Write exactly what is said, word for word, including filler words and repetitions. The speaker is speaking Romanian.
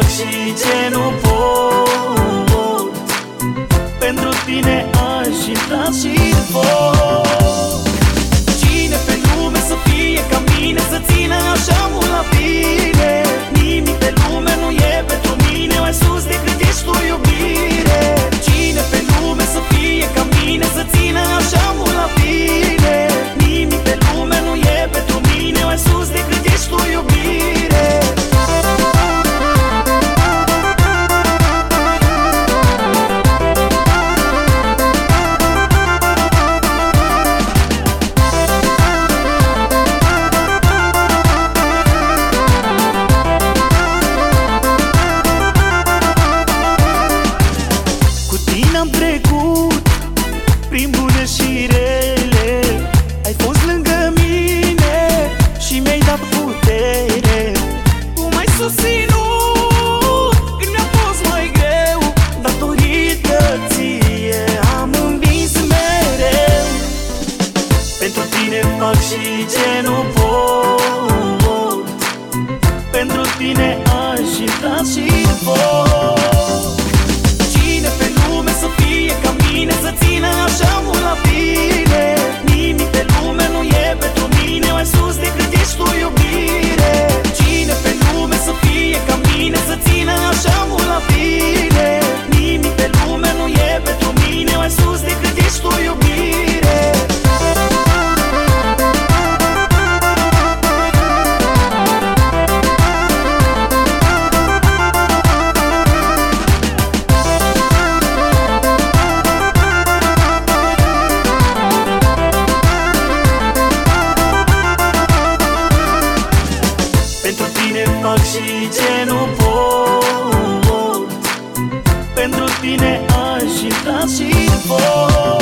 și ce nu pot. Pentru tine aș intra și pot. Cine pe lume să fie ca mine, să țină așa mult la bine? Nimic pe lume nu e pentru mine mai sus decât ești tu, iubire. Cine pe lume să fie ca mine, să țină așa mult la bine? Nimic pe lume nu e pentru mine mai sus decât ești tu, iubire. Am trecut prin bune și rele, ai fost lângă mine și mi-ai dat putere. Tu m-ai susținut când mi-a fost mai greu, datorită ție am învins mereu. Pentru tine fac și ce nu pot. Pentru tine aș intra și pot. Ca mine să țină așa mult la bine? Nimic pe lume nu e pentru mine mai sus decât ești tu, iubire. Cine pe lume să fie ca mine, să țină așa mult la bine? Nimic pe lume nu e pentru mine mai sus decât ești tu, iubire. Fac și ce nu pot. Pentru tine aș intra și pot.